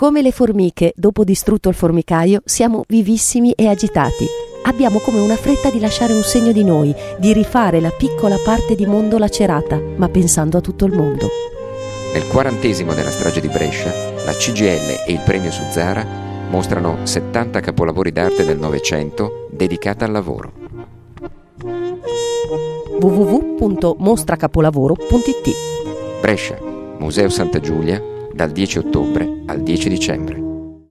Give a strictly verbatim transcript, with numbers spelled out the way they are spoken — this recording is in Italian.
Come le formiche, dopo distrutto il formicaio, siamo vivissimi e agitati. Abbiamo come una fretta di lasciare un segno di noi, di rifare la piccola parte di mondo lacerata, ma pensando a tutto il mondo. Nel quarantesimo della strage di Brescia, la C G I L e il premio Suzzara mostrano settanta capolavori d'arte del Novecento dedicata al lavoro. w w w punto mostracapolavoro punto i t Brescia, Museo Santa Giulia, dal dieci ottobre al dieci dicembre.